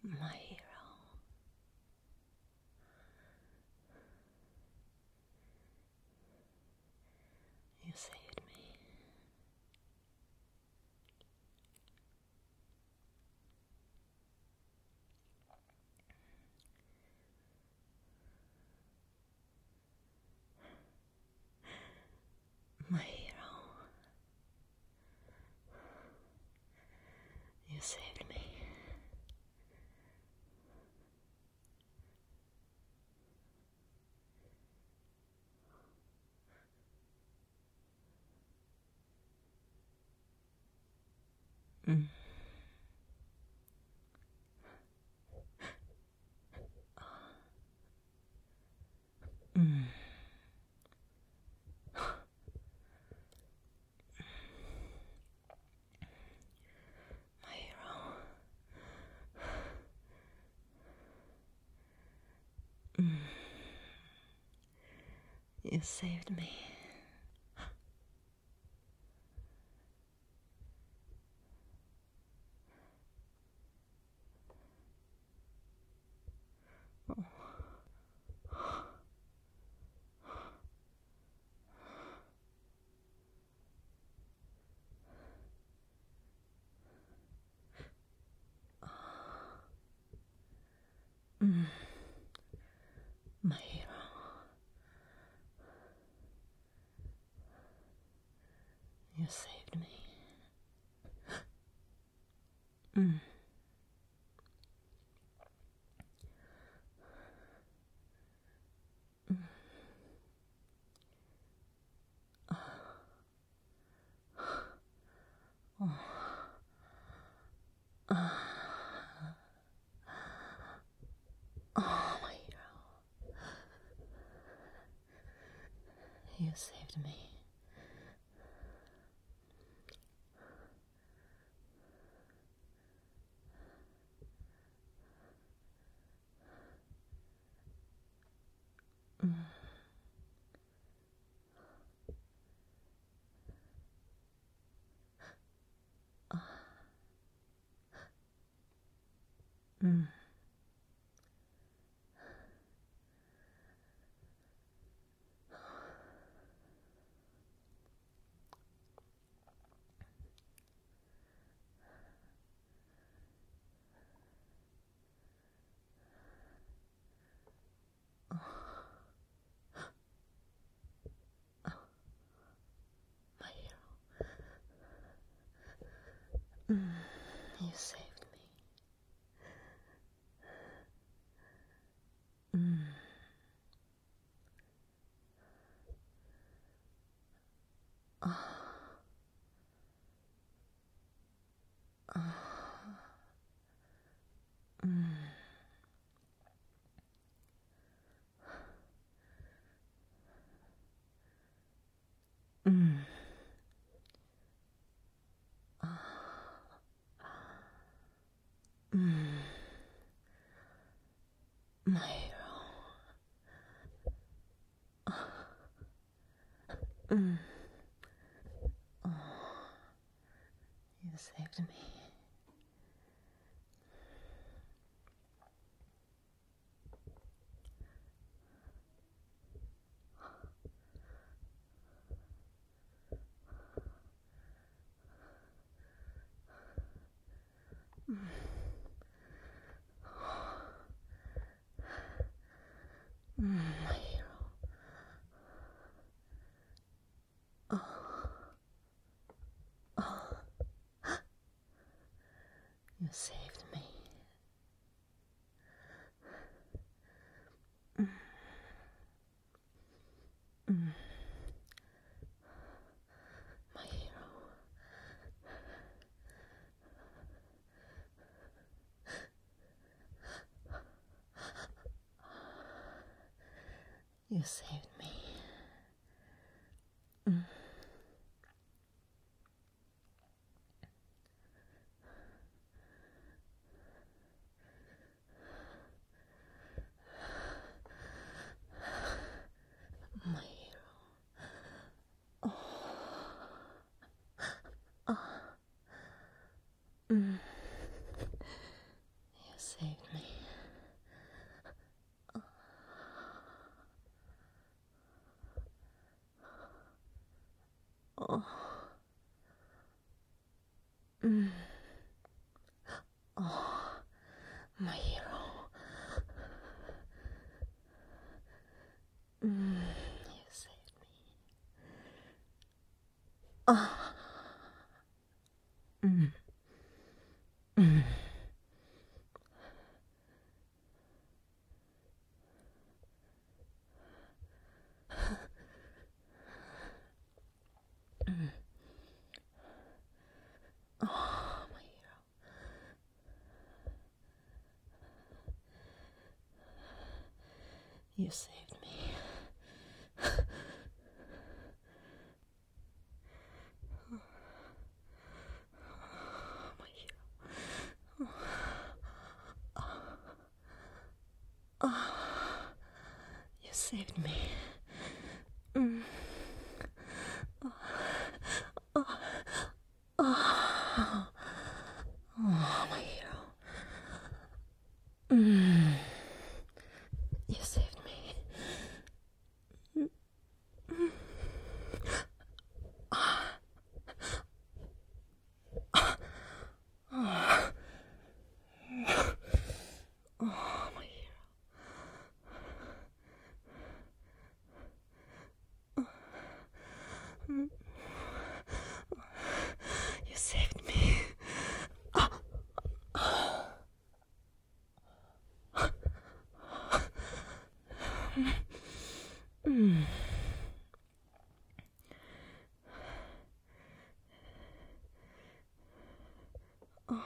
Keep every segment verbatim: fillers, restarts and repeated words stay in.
My hero. You saved me. My hero. You saved me. Mm. Mm. My hero. Mm. You saved me. Mm. My hero. You saved me. Mm. Mm. Oh. Uh. Oh, my hero. You saved me. Mm. Uh. Mm. My hero. Mm. You saved me. Mm. Uh. Uh. Mm. Mm. Uh. Mm. My hero. Uh. Mm. Oh. You saved me. Mm. Mm. My hero. Oh. Oh. You saved me. Mm. Mm. My hero. You saved me. Mm. My hero. Oh. Oh. Mm. You saved saved me. Oh. Mm. Oh, my hero. Mm. You saved me. Ah. Mm. Mm. Mm. Oh, my hero. You saved me. My hero. Oh, you saved me. Mm. Oh. Oh. Oh. Oh, my hero. Mm. You saved me. Mm. Mm. Ah. Ah. Ah. Oh, my hero. Mm. You saved me. Ah. Mm. Oh.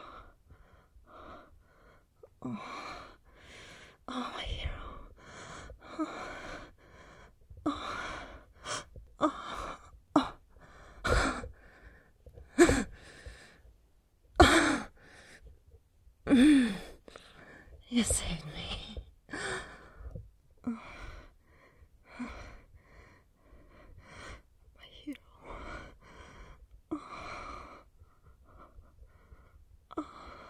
Oh. Oh, my hero. Oh. Oh. Oh. Mm. You saved me. Oh. My hero. Oh. Oh.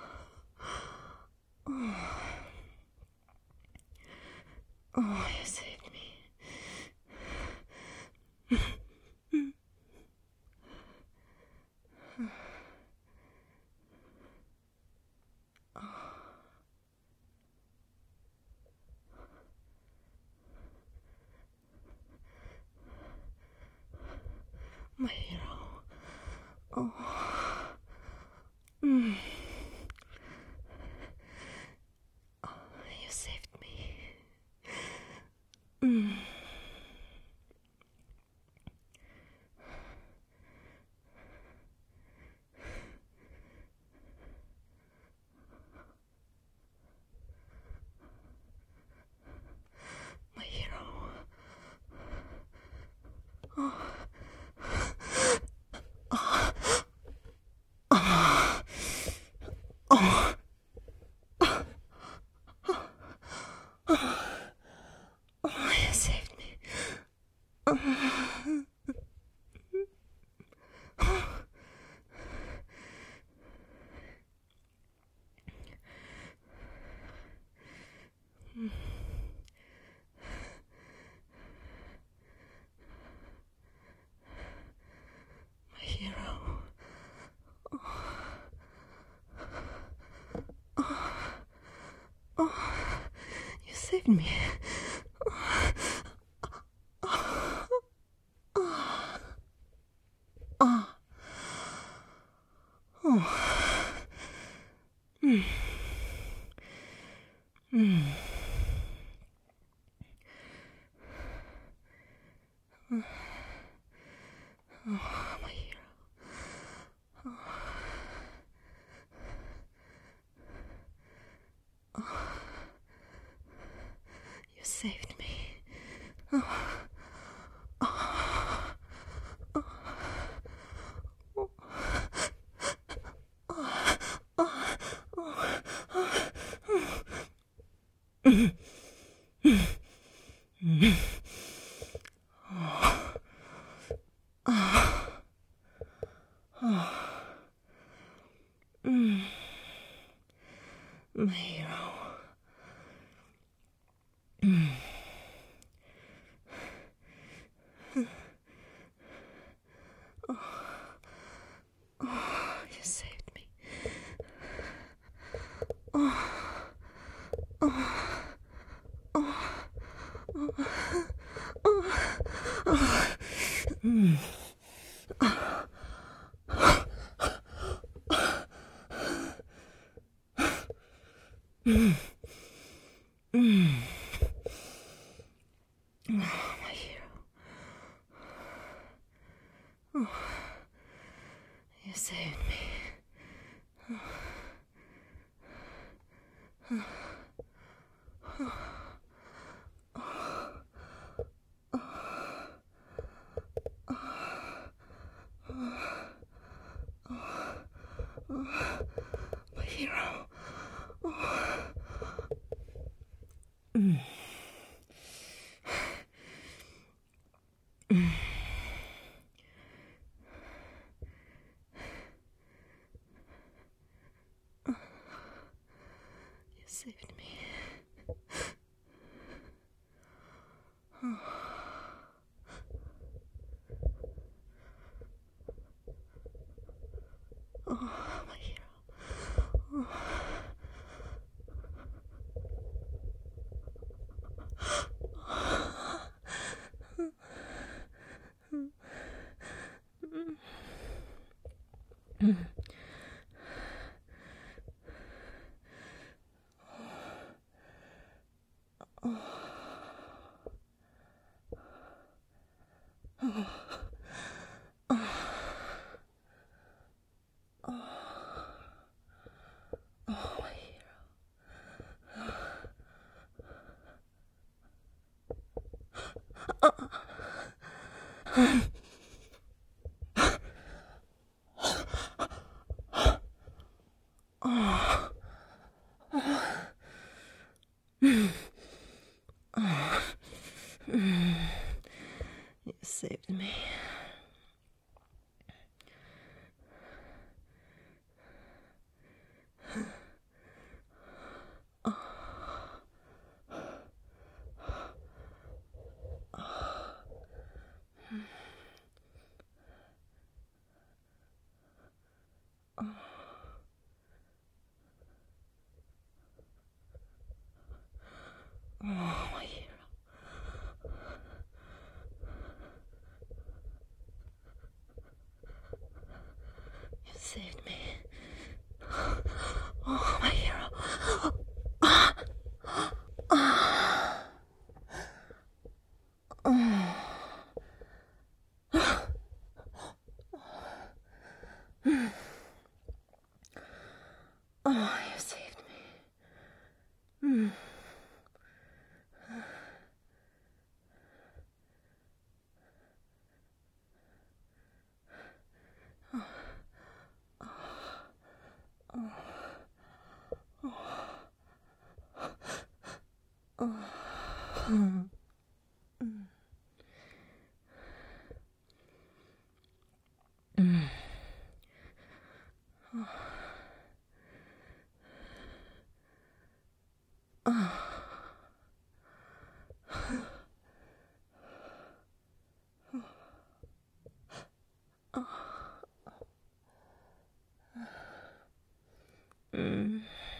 Oh, you saved me. My hero. Oh. Mm. Oh, you saved me. Mm. My hero. Oh. Oh. Oh. Oh. Oh, you saved me. Oh. My hero. Oh. Oh. You saved me. Oh. Oh. Oh. Mm. Mm. Oh, my hero. Oh. Oh. You saved me. Oh. Oh. Oh. Oh. Oh. Oh. Mm. My hero. My hero. Oh, you saved me. My hero. Mm. Mm. You saved me. Oh. Oh, my hero. Oh. Mm. Oh. Oh. Oh. Oh, my hero. Oh. Mm. Oh. Mm. You saved me. Oh, my hero. You saved me. Oh, my hero. Ah. Ah. Oh. Oh, you saved me. Mm. Mm. Mm. Mm.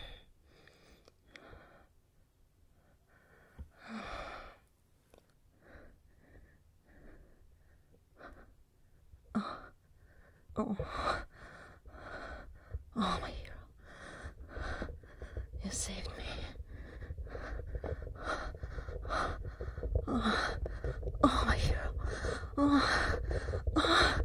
Oh. Oh, my hero. You saved me. Oh, oh, my hero. Oh. Oh.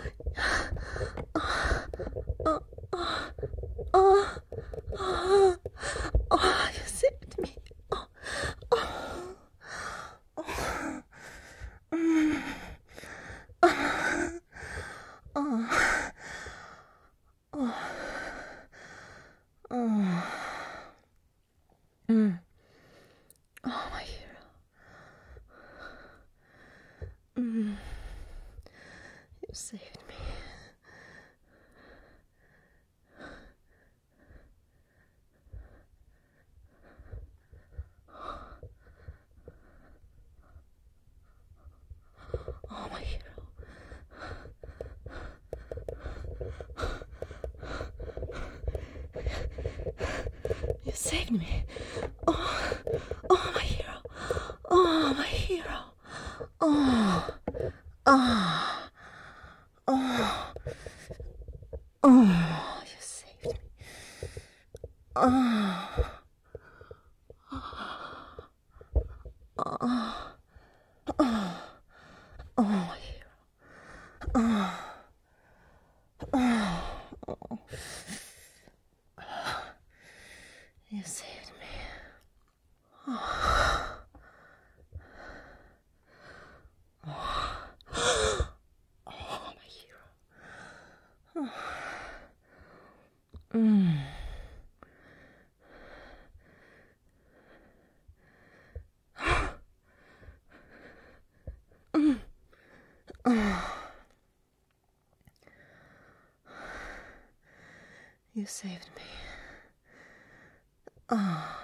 Oh. Oh. Oh. Oh. Oh, you saved me. Oh. Oh. Oh. Mm. Oh. Oh. Oh. Oh. Mm. Oh, my hero. Mm. You saved me. Oh, my hero. You saved me. Oh. Oh, oh, oh, my hero. Oh, oh, oh. You saved me. Oh. Oh. Oh, my hero. Oh. Mm. Mm. Oh. You saved me. Oh.